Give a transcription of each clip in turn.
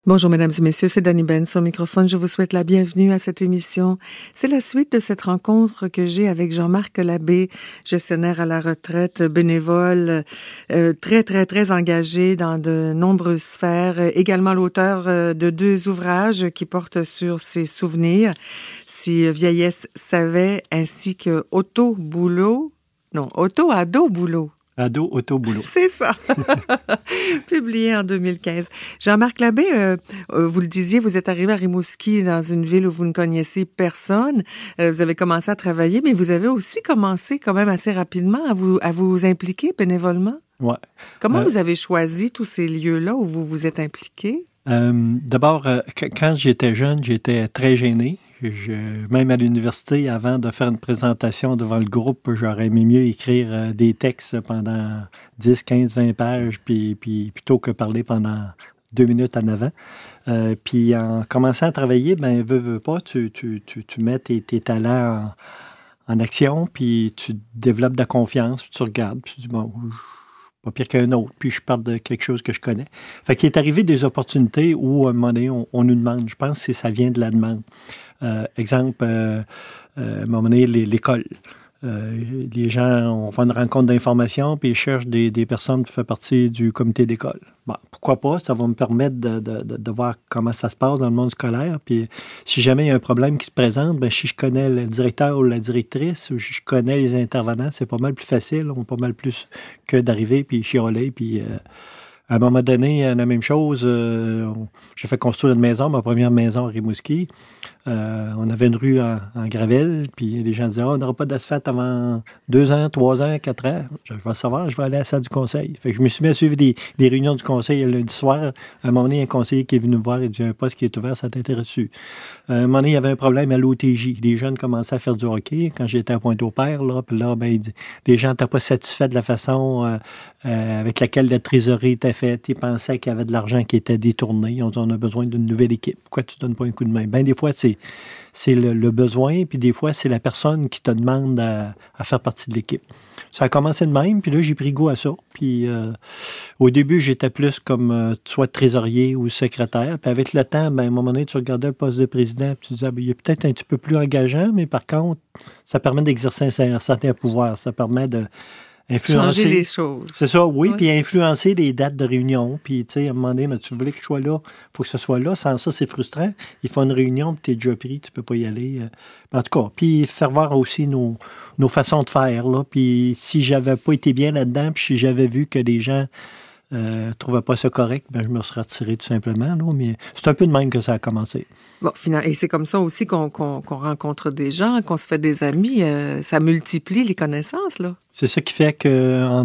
Bonjour mesdames et messieurs, c'est Dani Benz au microphone. Je vous souhaite la bienvenue à cette émission. C'est la suite de cette rencontre que j'ai avec Jean-Marc Labbé, gestionnaire à la retraite, bénévole, très engagé dans de nombreuses sphères, également l'auteur de 2 ouvrages qui portent sur ses souvenirs, Si vieillesse savait, ainsi que Auto Ado Boulot. Ado, auto, boulot. C'est ça. Publié en 2015. Jean-Marc Labbé, vous le disiez, vous êtes arrivé à Rimouski dans une ville où vous ne connaissiez personne. Vous avez commencé à travailler, mais vous avez aussi commencé quand même assez rapidement à vous impliquer bénévolement. Ouais. Comment vous avez choisi tous ces lieux-là où vous vous êtes impliqué? D'abord, quand j'étais jeune, j'étais très gêné. Même à l'université, avant de faire une présentation devant le groupe, j'aurais aimé mieux écrire des textes pendant 10, 15, 20 pages, puis plutôt que parler pendant 2 minutes en avant. Puis en commençant à travailler, veux pas, tu mets tes talents en action, puis tu développes de la confiance, puis tu regardes, puis tu dis, bon, pas pire qu'un autre, puis je parle de quelque chose que je connais. Fait qu'il est arrivé des opportunités où, à un moment donné, on nous demande. Je pense que ça vient de la demande. Exemple, à un moment donné, l'école. Les gens, on fait une rencontre d'information, puis ils cherchent des personnes qui font partie du comité d'école. Bon, pourquoi pas? Ça va me permettre de voir comment ça se passe dans le monde scolaire. Puis si jamais il y a un problème qui se présente, si je connais le directeur ou la directrice, ou je connais les intervenants, c'est pas mal plus facile, pas mal plus que d'arriver, puis chialer, puis... À un moment donné, la même chose, j'ai fait construire une maison, ma première maison à Rimouski. On avait une rue en gravelle, puis les gens disaient « on n'aura pas d'asphalte avant 2 ans, 3 ans, 4 ans. » Je vais savoir, je vais aller à la salle du conseil. Fait que je me suis mis à suivre les réunions du conseil le lundi soir. À un moment donné, un conseiller qui est venu me voir et dit « un poste qui est ouvert, ça t'intéresse-tu? » À un moment donné, il y avait un problème à l'OTJ. Les jeunes commençaient à faire du hockey. Quand j'étais à Pointe-au-Père, puis là, il dit « les gens n'étaient pas satisfaits de la façon avec laquelle la trésorerie était faite. Ils pensaient qu'il y avait de l'argent qui était détourné. Ils ont dit, on a besoin d'une nouvelle équipe. Pourquoi tu ne donnes pas un coup de main? » Des fois, c'est le besoin, puis des fois, c'est la personne qui te demande à faire partie de l'équipe. Ça a commencé de même, puis là, j'ai pris goût à ça. Puis au début, j'étais plus comme soit trésorier ou secrétaire. Puis avec le temps, à un moment donné, tu regardais le poste de président, puis tu disais, il est peut-être un petit peu plus engageant, mais par contre, ça permet d'exercer un certain pouvoir. Ça permet de influencer. Changer les choses. C'est ça, oui, puis influencer les dates de réunion. Puis, tu sais, à un moment donné, mais tu voulais que je sois là, il faut que ce soit là. Sans ça, c'est frustrant. Il faut une réunion, puis tu es déjà pris, tu peux pas y aller. En tout cas, puis faire voir aussi nos façons de faire, là. Puis si j'avais pas été bien là-dedans, puis si j'avais vu que les gens trouvaient pas ça correct, je me serais retiré tout simplement, là. Mais c'est un peu de même que ça a commencé. Bon, finalement, et c'est comme ça aussi qu'on rencontre des gens, qu'on se fait des amis. Ça multiplie les connaissances, là. C'est ça qui fait qu'en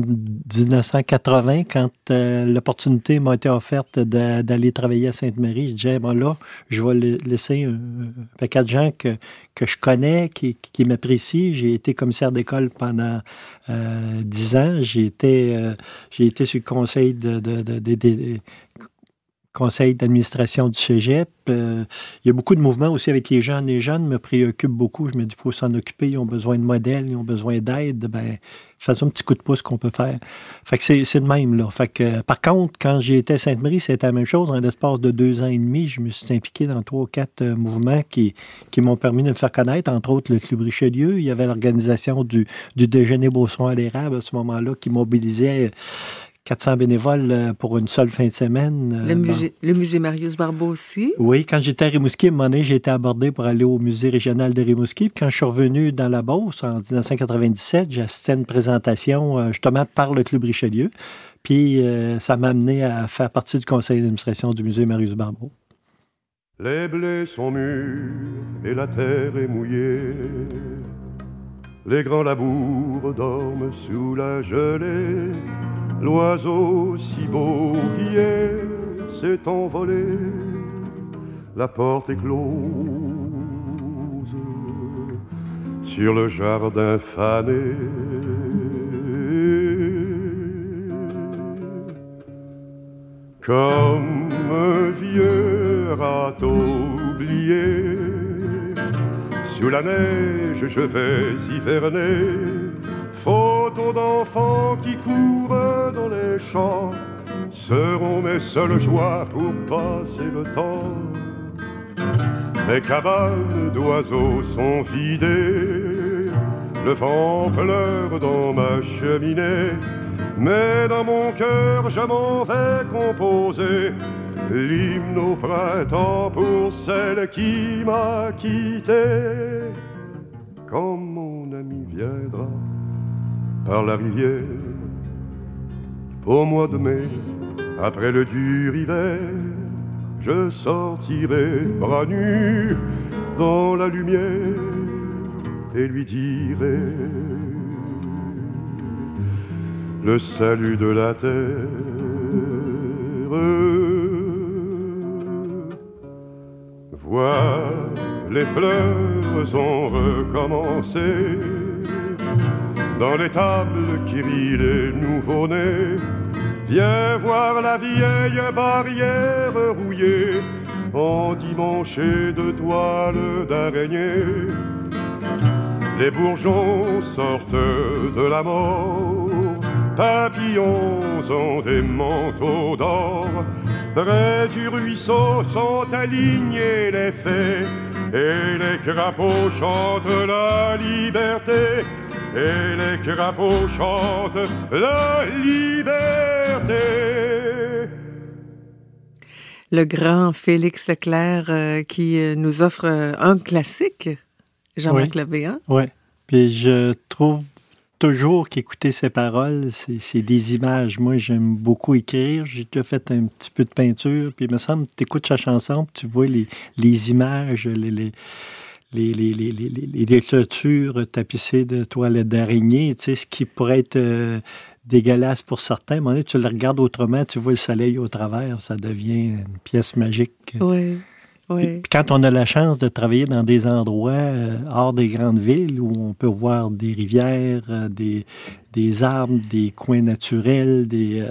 1980, quand l'opportunité m'a été offerte d'aller travailler à Sainte-Marie, je disais, bon là, je vais laisser un paquet de gens que je connais, qui m'apprécient. J'ai été commissaire d'école pendant 10 ans. J'ai été sur le conseil conseil d'administration du cégep. Il y a beaucoup de mouvements aussi avec les jeunes. Les jeunes me préoccupent beaucoup. Je me dis, il faut s'en occuper. Ils ont besoin de modèles, ils ont besoin d'aide. Faisons un petit coup de pouce qu'on peut faire. Fait que c'est de même, là. Fait que, par contre, quand j'ai été à Sainte-Marie, c'était la même chose. En l'espace de 2 ans et demi, je me suis impliqué dans 3 ou 4 mouvements qui m'ont permis de me faire connaître, entre autres le Club Richelieu. Il y avait l'organisation du déjeuner Beauceron à l'érable à ce moment-là qui mobilisait 400 bénévoles pour une seule fin de semaine. Le musée Marius Barbeau aussi. Oui, quand j'étais à Rimouski, à un moment donné, j'ai été abordé pour aller au musée régional de Rimouski. Puis quand je suis revenu dans la Beauce, en 1997, j'ai assisté à une présentation justement par le Club Richelieu. Puis ça m'a amené à faire partie du conseil d'administration du musée Marius Barbeau. Les blés sont mûrs et la terre est mouillée. Les grands labours dorment sous la gelée. L'oiseau si beau hier s'est envolé, la porte est close sur le jardin fané. Comme un vieux râteau oublié, sous la neige je vais hiverner. Photos d'enfants qui courent dans les champs, seront mes seules joies pour passer le temps. Mes cabanes d'oiseaux sont vidées, le vent pleure dans ma cheminée, mais dans mon cœur je m'en vais composer l'hymne au printemps pour celle qui m'a quitté. Quand mon ami viendra par la rivière, au mois de mai, après le dur hiver, je sortirai bras nus dans la lumière et lui dirai le salut de la terre. Vois, les fleurs ont recommencé dans les tables qui rient les nouveau-nés. Viens voir la vieille barrière rouillée, endimanchée de toiles d'araignée. Les bourgeons sortent de la mort, papillons ont des manteaux d'or. Près du ruisseau sont alignés les fées, et les crapauds chantent la liberté. Et les crapauds chantent la liberté. Le grand Félix Leclerc qui nous offre un classique, Jean-Marc Labbé. Hein? Oui, puis je trouve toujours qu'écouter ses paroles, c'est des images. Moi, j'aime beaucoup écrire. J'ai déjà fait un petit peu de peinture, puis il me semble que tu écoutes sa chanson, puis tu vois les images, les clôtures tapissées de toiles d'araignée, tu sais, ce qui pourrait être dégueulasse pour certains. À un moment donné, tu le regardes autrement, tu vois le soleil au travers, ça devient une pièce magique. Oui, oui. Puis quand on a la chance de travailler dans des endroits hors des grandes villes, où on peut voir des rivières, des arbres, des coins naturels,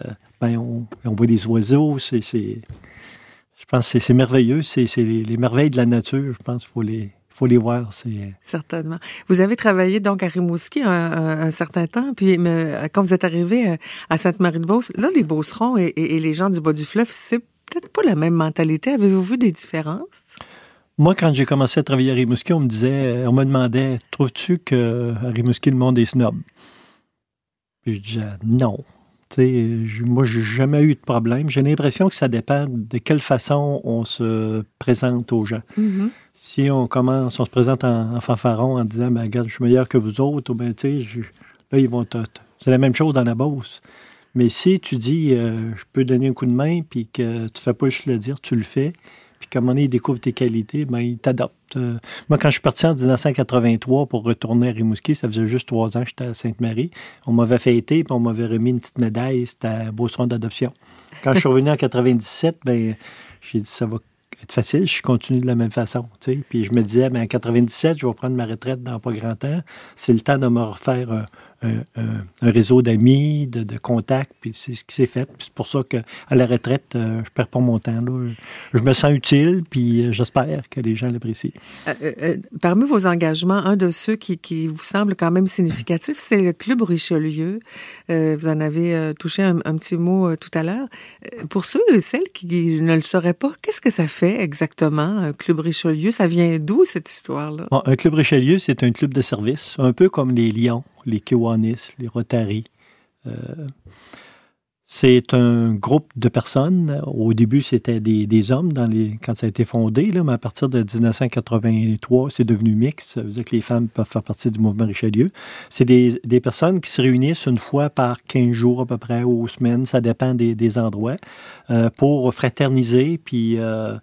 on voit des oiseaux, je pense que c'est merveilleux, c'est les merveilles de la nature, je pense qu'il faut les voir. Certainement. Vous avez travaillé donc à Rimouski un certain temps, puis quand vous êtes arrivé à Sainte-Marie-de-Beauce, là, les Beaucerons et les gens du bas du fleuve, c'est peut-être pas la même mentalité. Avez-vous vu des différences? Moi, quand j'ai commencé à travailler à Rimouski, on me demandait, trouves-tu qu'à Rimouski, le monde est snob? Puis je disais, non. Moi, j'ai jamais eu de problème. J'ai l'impression que ça dépend de quelle façon on se présente aux gens. Mm-hmm. Si on se présente en fanfaron en disant, regarde, je suis meilleur que vous autres, ou là, ils vont c'est la même chose dans la Beauce. Mais si tu dis, je peux donner un coup de main, puis que tu fais pas juste le dire, tu le fais, puis qu'à un moment donné, ils découvrent tes qualités, ils t'adoptent. Moi, quand je suis parti en 1983 pour retourner à Rimouski, ça faisait juste 3 ans que j'étais à Sainte-Marie. On m'avait fêté, puis on m'avait remis une petite médaille, c'était un Beauceron d'adoption. Quand je suis revenu en 97, j'ai dit, ça va être facile, je continue de la même façon. T'sais. Puis je me disais, en 97, je vais prendre ma retraite dans pas grand temps. C'est le temps de me refaire un réseau d'amis, de contacts, puis c'est ce qui s'est fait. Puis c'est pour ça qu'à la retraite, je perds pas mon temps. Là. Je me sens utile, puis j'espère que les gens l'apprécient. Parmi vos engagements, un de ceux qui vous semble quand même significatif, c'est le Club Richelieu. Vous en avez touché un petit mot tout à l'heure. Pour ceux et celles qui ne le sauraient pas, qu'est-ce que ça fait exactement, un Club Richelieu? Ça vient d'où, cette histoire-là? Bon, un Club Richelieu, c'est un club de service, un peu comme les Lions, les Kiwanis, les Rotary. C'est un groupe de personnes. Au début, c'était des hommes quand ça a été fondé, là, mais à partir de 1983, c'est devenu mixte. Ça veut dire que les femmes peuvent faire partie du mouvement Richelieu. C'est des personnes qui se réunissent une fois par 15 jours à peu près, ou semaines, ça dépend des endroits, pour fraterniser, puis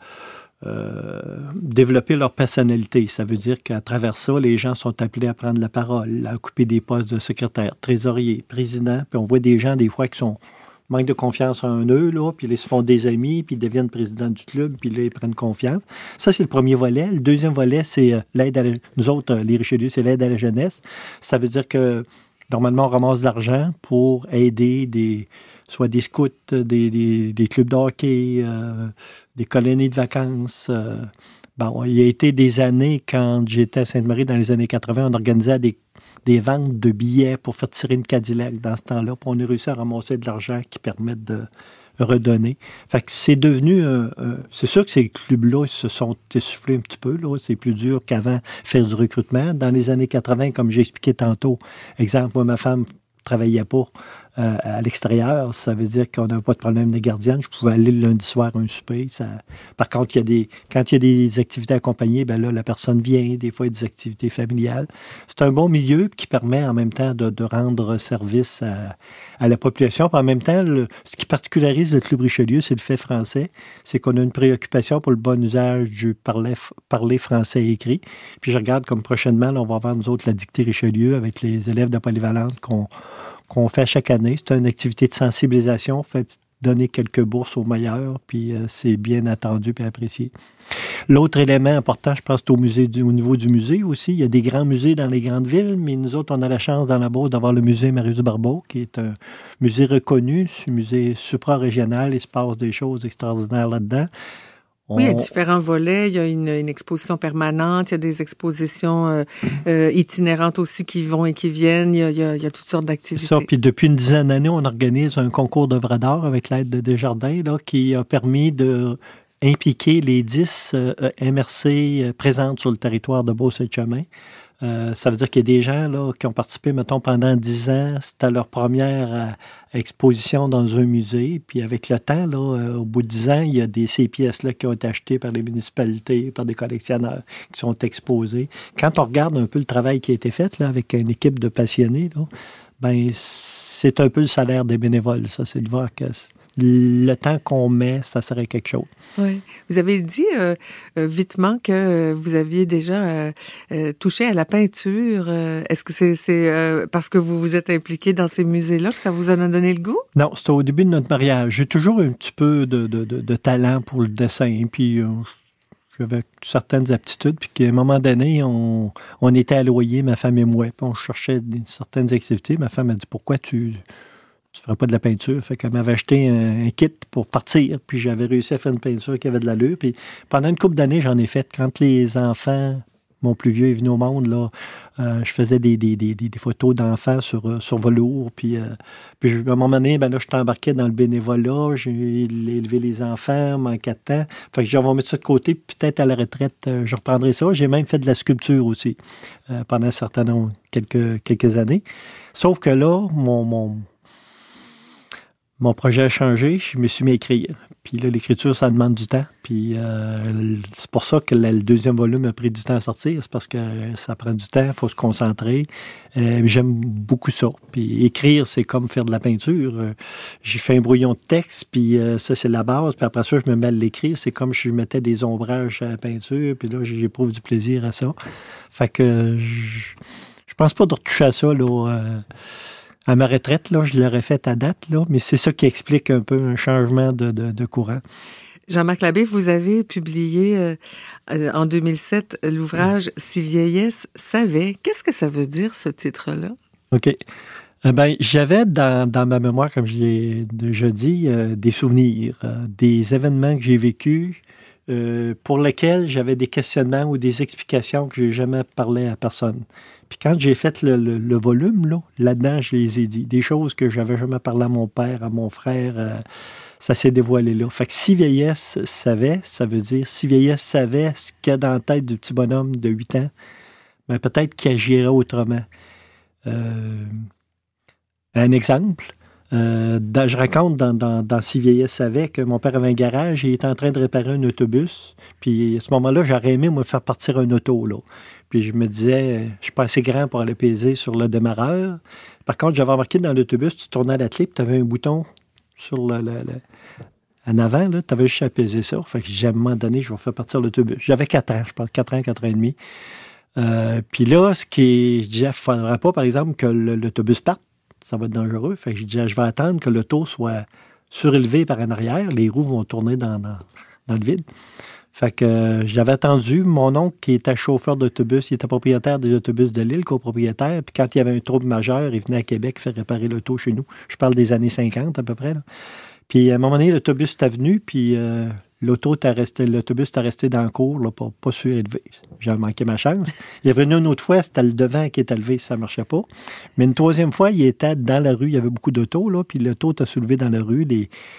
développer leur personnalité. Ça veut dire qu'à travers ça, les gens sont appelés à prendre la parole, à occuper des postes de secrétaire, trésorier, président. Puis on voit des gens, des fois, qui manquent de confiance en eux, là, puis ils se font des amis, puis ils deviennent présidents du club, puis là, ils prennent confiance. Ça, c'est le premier volet. Le deuxième volet, c'est l'aide à nous autres, les Richelieu, c'est l'aide à la jeunesse. Ça veut dire que, normalement, on ramasse de l'argent pour aider soit des scouts, des clubs de hockey, des colonies de vacances. Il y a été des années, quand j'étais à Sainte-Marie, dans les années 80, on organisait des ventes de billets pour faire tirer une Cadillac dans ce temps-là. Puis on a réussi à ramasser de l'argent qui permet de redonner. Fait que c'est devenu... c'est sûr que ces clubs-là se sont essoufflés un petit peu. Là. C'est plus dur qu'avant faire du recrutement. Dans les années 80, comme j'ai expliqué tantôt, exemple, moi, ma femme travaillait pas à l'extérieur. Ça veut dire qu'on n'avait pas de problème de gardienne. Je pouvais aller le lundi soir à un souper. Par contre, quand il y a des activités accompagnées, ben là, la personne vient. Des fois, il y a des activités familiales. C'est un bon milieu qui permet en même temps de rendre service à la population. Puis en même temps, ce qui particularise le Club Richelieu, c'est le fait français. C'est qu'on a une préoccupation pour le bon usage du parler français écrit. Puis je regarde comme prochainement, là, on va avoir nous autres la dictée Richelieu avec les élèves de polyvalente qu'on fait chaque année. C'est une activité de sensibilisation. On fait donner quelques bourses aux meilleurs, puis c'est bien attendu et apprécié. L'autre élément important, je pense, c'est au niveau du musée aussi. Il y a des grands musées dans les grandes villes, mais nous autres, on a la chance dans la Beauce d'avoir le musée Marius-Barbeau, qui est un musée reconnu, un musée supra-régional. Il se passe des choses extraordinaires là-dedans. Oui, il y a différents volets. Il y a une exposition permanente. Il y a des expositions itinérantes aussi qui vont et qui viennent. Il y a toutes sortes d'activités. C'est ça. Puis depuis une dizaine d'années, on organise un concours d'œuvres d'art avec l'aide de Desjardins, là, qui a permis de impliquer les 10 MRC présentes sur le territoire de Beauce-et-Chemin. Ça veut dire qu'il y a des gens là, qui ont participé, mettons, pendant 10 ans. C'était leur première exposition dans un musée. Puis avec le temps, là, au bout de 10 ans, il y a ces pièces-là qui ont été achetées par les municipalités, par des collectionneurs, qui sont exposées. Quand on regarde un peu le travail qui a été fait là, avec une équipe de passionnés, là, ben, c'est un peu le salaire des bénévoles. Ça, c'est de voir que le temps qu'on met, ça serait quelque chose. Oui. Vous avez dit vitement que vous aviez déjà touché à la peinture. Est-ce que c'est parce que vous vous êtes impliqué dans ces musées-là que ça vous en a donné le goût? Non, c'était au début de notre mariage. J'ai toujours un petit peu de talent pour le dessin, puis j'avais certaines aptitudes, puis qu'à un moment donné, on était à loyer, ma femme et moi, puis on cherchait certaines activités. Ma femme a dit « Pourquoi tu ferais pas de la peinture? » Fait qu'elle m'avait acheté un kit pour partir, puis j'avais réussi à faire une peinture qui avait de l'allure. Puis pendant une couple d'années, j'en ai fait. Quand les enfants, mon plus vieux est venu au monde, là, je faisais des photos d'enfants sur velours. Puis à un moment donné, ben là, je t'embarquais dans le bénévolat, j'ai élevé les enfants, manquait de temps. Fait que j'ai envie de mettre ça de côté, puis peut-être à la retraite, je reprendrai ça. J'ai même fait de la sculpture aussi pendant un certain nombre, quelques années. Sauf que là, mon projet a changé, je me suis mis à écrire. Puis là, l'écriture, ça demande du temps. Puis c'est pour ça que le deuxième volume a pris du temps à sortir. C'est parce que ça prend du temps, il faut se concentrer. J'aime beaucoup ça. Puis écrire, c'est comme faire de la peinture. J'ai fait un brouillon de texte, puis ça, c'est la base. Puis après ça, je me mets à l'écrire. C'est comme si je mettais des ombrages à la peinture. Puis là, j'éprouve du plaisir à ça. Fait que je pense pas de retoucher à ça, là. À ma retraite, là, je l'aurais fait à date, là, mais c'est ça qui explique un peu un changement de courant. Jean-Marc Labbé, vous avez publié en 2007 l'ouvrage « Si vieillesse savait ». Qu'est-ce que ça veut dire, ce titre-là? OK. J'avais dans ma mémoire, comme je l'ai déjà dit, des souvenirs, des événements que j'ai vécus, pour lesquels j'avais des questionnements ou des explications que je n'ai jamais parlé à personne. Puis quand j'ai fait le volume, là-dedans, je les ai dit. Des choses que j'avais jamais parlé à mon père, à mon frère, ça s'est dévoilé là. Fait que si vieillesse savait, ça veut dire si vieillesse savait ce qu'il y a dans la tête du petit bonhomme de 8 ans, ben peut-être qu'il agirait autrement. Un exemple, je raconte dans Si vieillesse savait que mon père avait un garage et il était en train de réparer un autobus. Puis à ce moment-là, j'aurais aimé me faire partir un auto, là. Puis je me disais, je suis pas assez grand pour aller peser sur le démarreur. Par contre, j'avais remarqué dans l'autobus, tu tournais la clé, puis tu avais un bouton sur en avant, tu avais juste à peser ça. Fait que à un moment donné, je vais faire partir l'autobus. J'avais 4 ans, je pense 4 ans, 4 ans et demi. Puis là, je disais, il ne faudrait pas, par exemple, que l'autobus parte. Ça va être dangereux. Fait que je disais, je vais attendre que l'auto soit surélevé par en arrière. Les roues vont tourner dans le vide. Fait que j'avais attendu. Mon oncle, qui était chauffeur d'autobus, il était propriétaire des autobus de l'île, copropriétaire. Puis quand il y avait un trouble majeur, il venait à Québec faire réparer l'auto chez nous. Je parle des années 50 à peu près, là. Puis à un moment donné, l'autobus était venu, puis l'autobus était resté dans le cours, là, pas surélevé. J'avais manqué ma chance. Il est venu une autre fois, c'était le devant qui était levé, ça ne marchait pas. Mais une troisième fois, il était dans la rue, il y avait beaucoup d'autos, là, puis l'auto était soulevé dans la rue.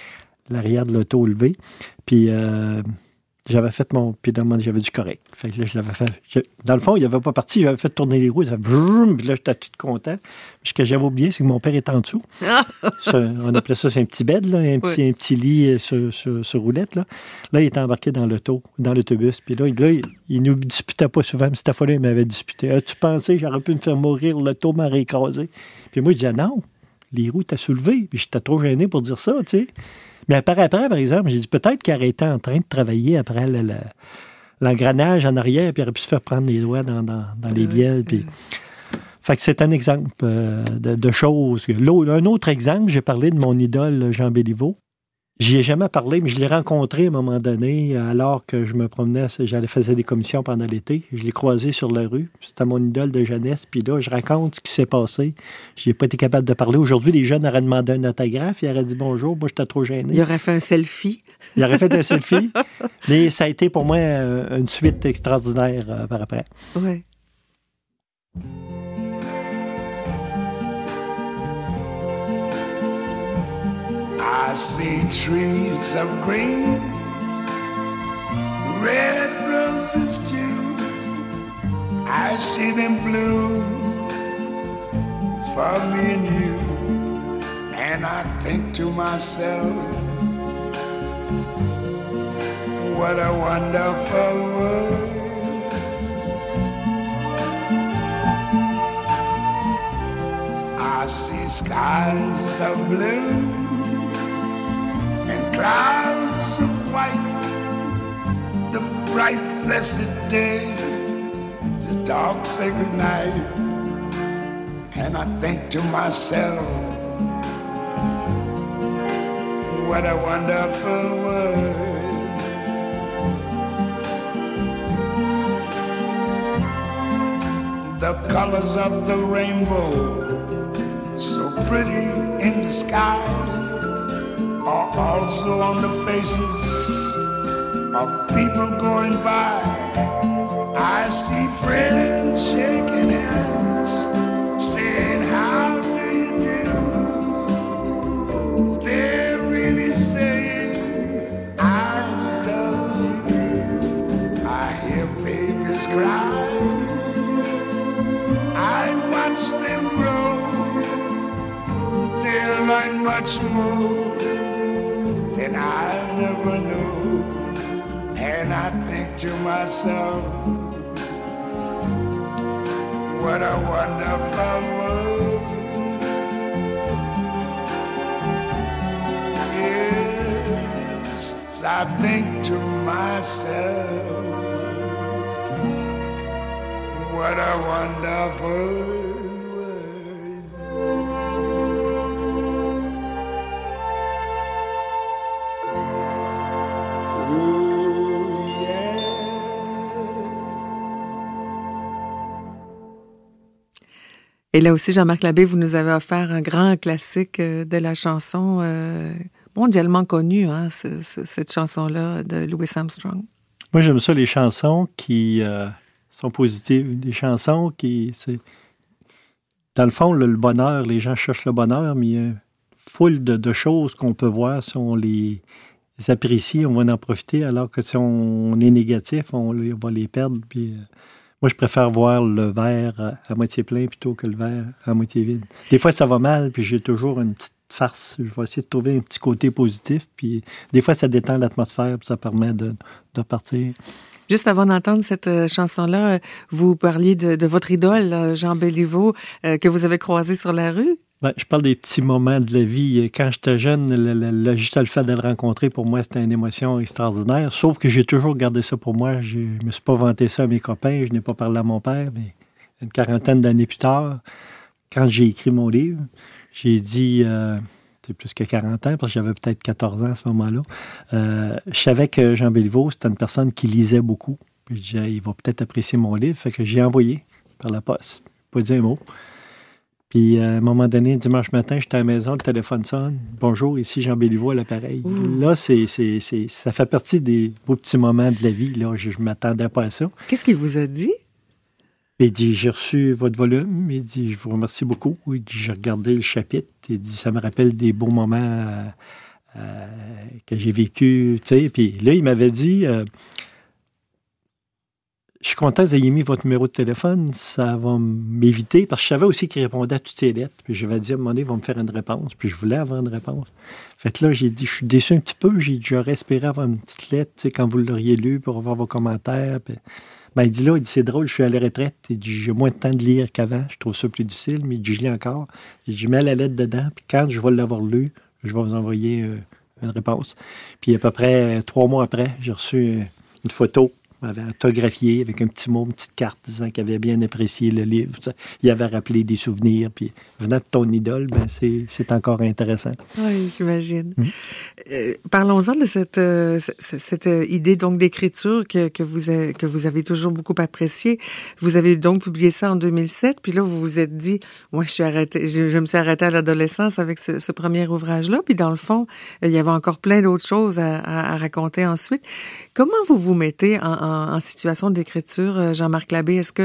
l'arrière de l'auto levé. Puis j'avais fait puis j'avais du correct. Fait que là, je l'avais fait. Dans le fond, il n'avait pas parti, j'avais fait tourner les roues, ça fait puis là, j'étais tout content. Puis ce que j'avais oublié, c'est que mon père était en dessous. On appelait ça, c'est un petit bed, là, un petit lit sur roulette. Là, il était embarqué dans l'autobus. Puis là, il nous disputait pas souvent, mais cette fois-là, il m'avait disputé. As-tu pensé que j'aurais pu me faire mourir, l'auto m'aurait écrasé? Puis moi, je disais non, les roues t'as soulevé. Puis j'étais trop gêné pour dire ça, tu sais. Mais après, par exemple, j'ai dit peut-être qu'il aurait été en train de travailler après l'engrenage en arrière, puis il aurait pu se faire prendre les doigts dans les bielles. Puis... Fait que c'est un exemple de choses. Un autre exemple, j'ai parlé de mon idole Jean Béliveau. J'y ai jamais parlé, mais je l'ai rencontré à un moment donné, alors que je me promenais, j'allais faire des commissions pendant l'été. Je l'ai croisé sur la rue. C'était mon idole de jeunesse. Puis là, je raconte ce qui s'est passé. Je n'ai pas été capable de parler. Aujourd'hui, les jeunes auraient demandé un autographe. Ils auraient dit bonjour. Moi, j'étais trop gêné. Il aurait fait un selfie. Il aurait fait un selfie. Mais ça a été pour moi une suite extraordinaire par après. Oui. I see trees of green, red roses too. I see them bloom for me and you. And I think to myself, what a wonderful world. I see skies of blue and clouds of white, the bright blessed day, the dark sacred night. And I think to myself, what a wonderful world. The colors of the rainbow, so pretty in the sky, are also on the faces of people going by. I see friends shaking hands, saying, how do you do? They're really saying, I love you. I hear babies cry, I watch them grow. They'll learn much more than I never knew. And I think to myself, what a wonderful world. Yes, I think to myself, what a wonderful world. Et là aussi, Jean-Marc Labbé, vous nous avez offert un grand classique de la chanson mondialement connue, hein, cette chanson-là de Louis Armstrong. Moi, j'aime ça, les chansons qui sont positives, des chansons qui... Dans le fond, le bonheur, les gens cherchent le bonheur, mais il y a une foule de choses qu'on peut voir si on les apprécie, on va en profiter, alors que si on est négatif, on va les perdre, puis... Moi, je préfère voir le verre à moitié plein plutôt que le verre à moitié vide. Des fois, ça va mal, puis j'ai toujours une petite farce. Je vais essayer de trouver un petit côté positif, puis des fois, ça détend l'atmosphère, puis ça permet de partir. Juste avant d'entendre cette chanson-là, vous parliez de votre idole, Jean Béliveau, que vous avez croisé sur la rue. Ben, je parle des petits moments de la vie. Quand j'étais jeune, juste le fait de le rencontrer, pour moi, c'était une émotion extraordinaire. Sauf que j'ai toujours gardé ça pour moi. Je ne me suis pas vanté ça à mes copains. Je n'ai pas parlé à mon père. Mais une quarantaine d'années plus tard, quand j'ai écrit mon livre, j'ai dit, c'est plus que 40 ans, parce que j'avais peut-être 14 ans à ce moment-là. Je savais que Jean Béliveau, c'était une personne qui lisait beaucoup. Puis je disais, il va peut-être apprécier mon livre. Fait que j'ai envoyé par la poste. Pas dit un mot. Puis, à un moment donné, dimanche matin, j'étais à la maison, le téléphone sonne. Bonjour, ici Jean Béliveau à l'appareil. Là, ça fait partie des beaux petits moments de la vie. Là, je ne m'attendais pas à ça. Qu'est-ce qu'il vous a dit? Il dit, j'ai reçu votre volume. Il dit, je vous remercie beaucoup. Il dit, j'ai regardé le chapitre. Il dit, ça me rappelle des beaux moments que j'ai vécues, tu sais. Puis là, il m'avait dit... je suis content que vous ayez mis votre numéro de téléphone, ça va m'éviter, parce que je savais aussi qu'il répondait à toutes ces lettres. Puis j'avais dit, à un moment donné, il va me faire une réponse. Puis je voulais avoir une réponse. Fait que là, j'ai dit, je suis déçu un petit peu. J'aurais espéré avoir une petite lettre, tu sais, quand vous l'auriez lu, pour avoir vos commentaires. Puis... il dit, c'est drôle, je suis à la retraite. Il dit, j'ai moins de temps de lire qu'avant. Je trouve ça plus difficile, mais il dit, je lis encore. Je mets la lettre dedans, puis quand je vais l'avoir lu, je vais vous envoyer une réponse. Puis à peu près 3 mois après, j'ai reçu une photo. Il m'avait autographié avec un petit mot, une petite carte disant qu'il avait bien apprécié le livre. Il avait rappelé des souvenirs. Puis, venant de ton idole, c'est encore intéressant. Oui, j'imagine. Parlons-en de cette idée donc d'écriture que vous avez toujours beaucoup appréciée. Vous avez donc publié ça en 2007. Puis là, vous vous êtes dit, moi, je me suis arrêtée à l'adolescence avec ce premier ouvrage-là. Puis dans le fond, il y avait encore plein d'autres choses à raconter ensuite. Comment vous vous mettez en situation d'écriture, Jean-Marc Labbé? Est-ce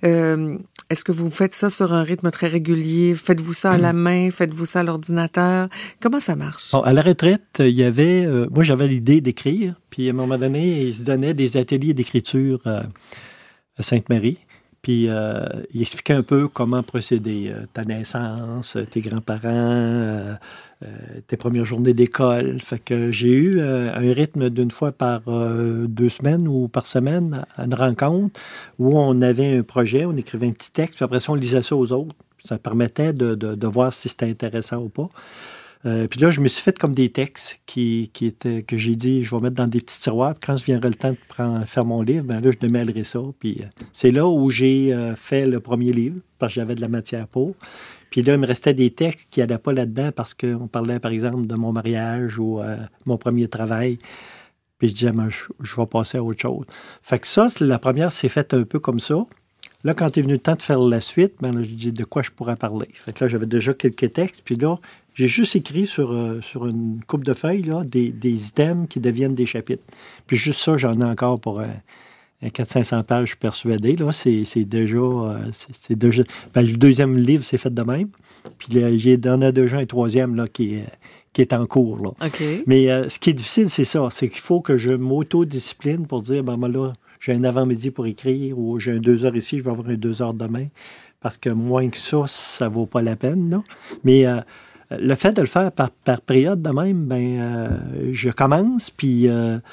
que vous faites ça sur un rythme très régulier? Faites-vous ça à la main? Faites-vous ça à l'ordinateur? Comment ça marche? Bon, à la retraite, il y avait... moi, j'avais l'idée d'écrire. Puis, à un moment donné, il se donnait des ateliers d'écriture à Sainte-Marie. Puis, il expliquait un peu comment procéder. Ta naissance, tes grands-parents... tes premières journées d'école. Fait que j'ai eu un rythme d'une fois par 2 semaines ou par semaine, une rencontre où on avait un projet, on écrivait un petit texte, puis après ça, on lisait ça aux autres. Ça permettait de voir si c'était intéressant ou pas. Puis là, je me suis fait comme des textes que j'ai dit, je vais mettre dans des petits tiroirs. Puis quand viendra le temps de faire mon livre, ben là, je démêlerai ça. Puis c'est là où j'ai fait le premier livre, parce que j'avais de la matière pour. Puis là, il me restait des textes qui n'allaient pas là-dedans parce qu'on parlait, par exemple, de mon mariage ou mon premier travail. Puis je disais, je vais passer à autre chose. Fait que ça, la première s'est faite un peu comme ça. Là, quand est venu le temps de faire la suite, ben là, je dis de quoi je pourrais parler. Fait que là, j'avais déjà quelques textes. Puis là, j'ai juste écrit sur une coupe de feuilles là, des items qui deviennent des chapitres. Puis juste ça, j'en ai encore pour 400-500 pages, je suis persuadé. Là, c'est déjà... le deuxième livre, c'est fait de même. Puis j'en ai déjà un troisième là, qui est en cours. Là. Okay. Mais ce qui est difficile, c'est ça. C'est qu'il faut que je m'autodiscipline pour dire, moi là, j'ai un avant-midi pour écrire ou j'ai un 2 heures ici, je vais avoir un 2 heures demain. Parce que moins que ça vaut pas la peine. Là. Mais le fait de le faire par période de même, je commence, puis...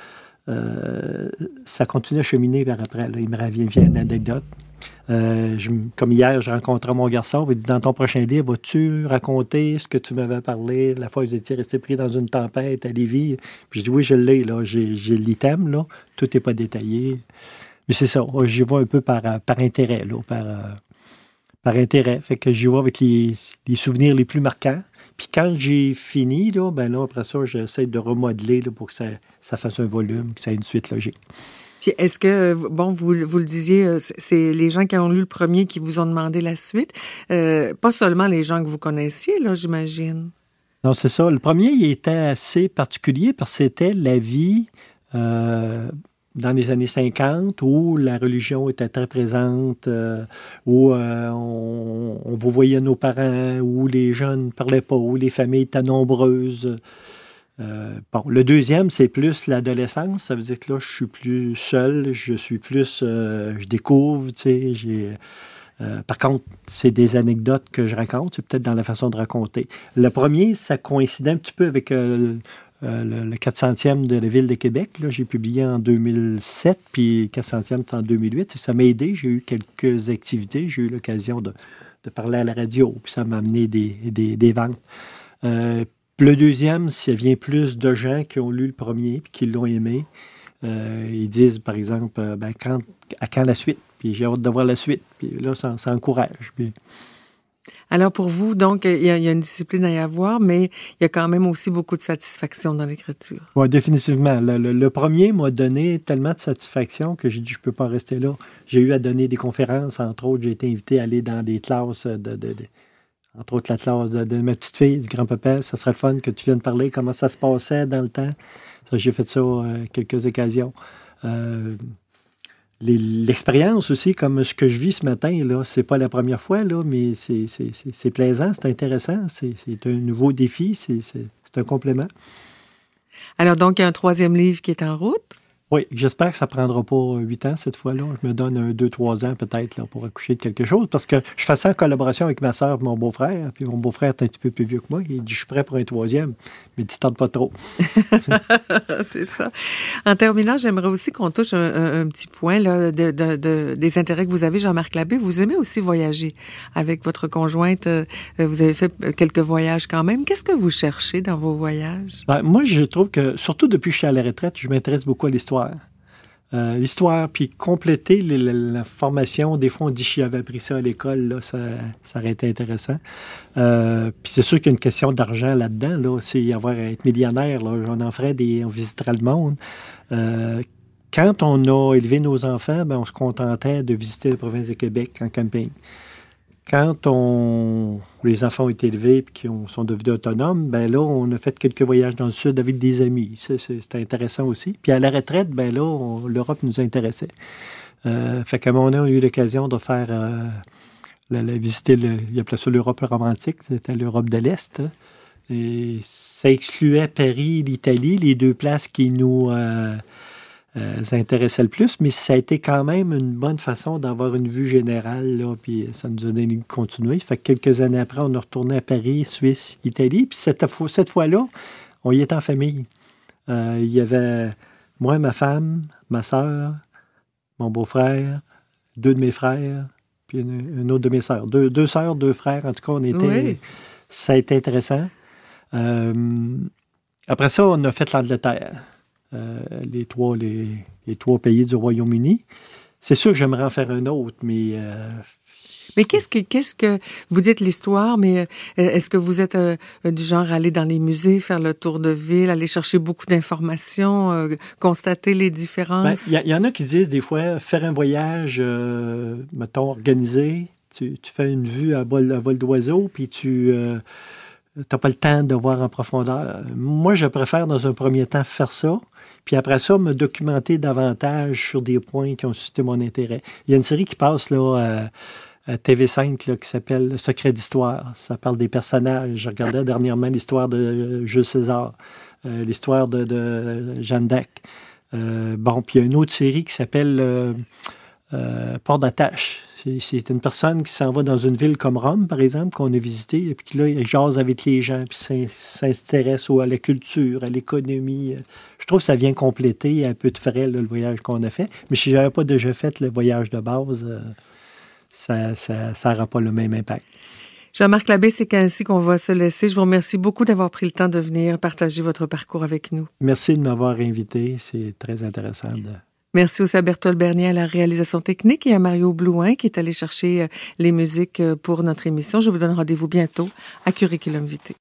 ça continue à cheminer vers après. Là. Il me revient une anecdote. Comme hier, je rencontrais mon garçon. Il dit, dans ton prochain livre, vas-tu raconter ce que tu m'avais parlé la fois où vous étiez resté pris dans une tempête à Lévis? Puis je dis, oui, je l'ai. Là. J'ai l'item. Là. Tout n'est pas détaillé. Mais c'est ça. J'y vois un peu par intérêt. Là, par intérêt. Fait que j'y vois avec les souvenirs les plus marquants. Puis quand j'ai fini, là, après ça, j'essaie de remodeler là, pour que ça fasse un volume, que ça ait une suite logique. Puis est-ce que, vous le disiez, c'est les gens qui ont lu le premier qui vous ont demandé la suite, pas seulement les gens que vous connaissiez, là, j'imagine? Non, c'est ça. Le premier, il était assez particulier parce que c'était la vie... dans les années 50, où la religion était très présente, où on vous voyait nos parents, où les jeunes ne parlaient pas, où les familles étaient nombreuses. Le deuxième, c'est plus l'adolescence. Ça veut dire que là, je suis plus seul, je suis plus... je découvre, tu sais, par contre, c'est des anecdotes que je raconte, c'est peut-être dans la façon de raconter. Le premier, ça coïncidait un petit peu avec... le 400e de la Ville de Québec. Là, j'ai publié en 2007, puis le 400e, c'est en 2008. Et ça m'a aidé. J'ai eu quelques activités. J'ai eu l'occasion de parler à la radio, puis ça m'a amené des ventes. Le deuxième, ça vient plus de gens qui ont lu le premier puis qui l'ont aimé. Ils disent, par exemple, quand la suite? Puis j'ai hâte de voir la suite. Puis là, ça encourage. Puis... Alors pour vous, donc, il y a une discipline à y avoir, mais il y a quand même aussi beaucoup de satisfaction dans l'écriture. Oui, définitivement. Le premier m'a donné tellement de satisfaction que j'ai dit, je ne peux pas rester là. J'ai eu à donner des conférences, entre autres. J'ai été invité à aller dans des classes, entre autres la classe de ma petite fille, du grand-papa. Ça serait le fun que tu viennes parler comment ça se passait dans le temps. Ça, j'ai fait ça quelques occasions. L'expérience aussi, comme ce que je vis ce matin, là, c'est pas la première fois, là, mais c'est plaisant, c'est intéressant, c'est un nouveau défi, c'est un complément. Alors donc, il y a un 3e livre qui est en route? Oui, j'espère que ça ne prendra pas 8 ans cette fois-là. Je me donne 2-3 ans peut-être là, pour accoucher de quelque chose, parce que je fais ça en collaboration avec ma sœur et mon beau-frère. Puis mon beau-frère est un petit peu plus vieux que moi. Il dit, je suis prêt pour un 3e, mais tu ne tentes pas trop. C'est ça. En terminant, j'aimerais aussi qu'on touche un petit point là, des intérêts que vous avez, Jean-Marc Labbé. Vous aimez aussi voyager avec votre conjointe. Vous avez fait quelques voyages quand même. Qu'est-ce que vous cherchez dans vos voyages? Ben, moi, je trouve que, surtout depuis que je suis à la retraite, je m'intéresse beaucoup à l'histoire. L'histoire, puis compléter la formation. Des fois, on dit, j'avais appris ça à l'école, là, ça aurait été intéressant. Puis c'est sûr qu'il y a une question d'argent là-dedans, là, c'est être millionnaire, là, on visiterait le monde. Quand on a élevé nos enfants, ben, on se contentait de visiter la province de Québec en camping. Quand les enfants ont été élevés et qu'ils sont devenus autonomes, ben là, on a fait quelques voyages dans le sud avec des amis. C'était intéressant aussi. Puis à la retraite, ben là, l'Europe nous intéressait. Fait qu'à un moment donné, on a eu l'occasion de faire visiter, il appelait ça l'Europe romantique, c'était l'Europe de l'Est. Et ça excluait Paris, l'Italie, les 2 places qui nous intéressaient le plus, mais ça a été quand même une bonne façon d'avoir une vue générale, là, puis ça nous a donné de continuer. Fait que quelques années après, on est retourné à Paris, Suisse, Italie, puis cette fois-là, on y était en famille. Il y avait moi, ma femme, ma sœur, mon beau-frère, 2 de mes frères, puis une autre de mes sœurs. 2 sœurs, 2 frères, en tout cas, on était... Oui. Ça a été intéressant. Après ça, on a fait l'Angleterre. Les 3 pays du Royaume-Uni. C'est sûr que j'aimerais en faire un autre, mais... Mais qu'est-ce que vous dites l'histoire, mais est-ce que vous êtes du genre à aller dans les musées, faire le tour de ville, aller chercher beaucoup d'informations, constater les différences? Il y en a qui disent des fois, faire un voyage, mettons, organisé, tu fais une vue à vol d'oiseau, puis tu n'as pas le temps de voir en profondeur. Moi, je préfère dans un premier temps faire ça, puis après ça, me documenter davantage sur des points qui ont suscité mon intérêt. Il y a une série qui passe là, à TV5 là, qui s'appelle Le secret d'histoire. Ça parle des personnages. Je regardais dernièrement l'histoire de Jules César, l'histoire de Jeanne d'Arc. Puis il y a une autre série qui s'appelle Port d'Attache. C'est une personne qui s'en va dans une ville comme Rome, par exemple, qu'on a visitée, et puis là, il jase avec les gens, puis s'intéresse à la culture, à l'économie. Je trouve que ça vient compléter un peu de frais, là, le voyage qu'on a fait. Mais si je n'avais pas déjà fait le voyage de base, ça n'aura pas le même impact. Jean-Marc Labbé, c'est ainsi qu'on va se laisser. Je vous remercie beaucoup d'avoir pris le temps de venir partager votre parcours avec nous. Merci de m'avoir invité. C'est très intéressant. Merci aussi à Berthold Bernier à la réalisation technique et à Mario Blouin qui est allé chercher les musiques pour notre émission. Je vous donne rendez-vous bientôt à Curriculum Vitae.